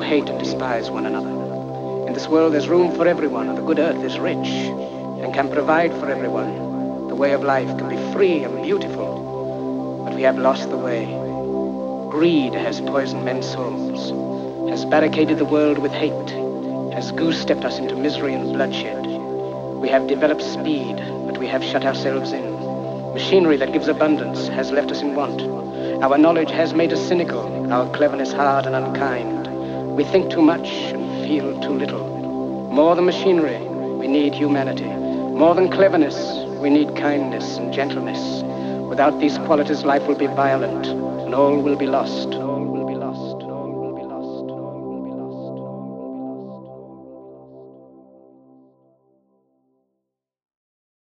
hate and despise one another. In this world there's room for everyone, and the good earth is rich and can provide for everyone. The way of life can be free and beautiful, but we have lost the way. Greed has poisoned men's souls, has barricaded the world with hate, has goose-stepped us into misery and bloodshed. We have developed speed, but we have shut ourselves in. Machinery that gives abundance has left us in want. Our knowledge has made us cynical, our cleverness hard and unkind. We think too much and feel too little. More than machinery, we need humanity. More than cleverness, we need kindness and gentleness. Without these qualities, life will be violent, and all will be lost.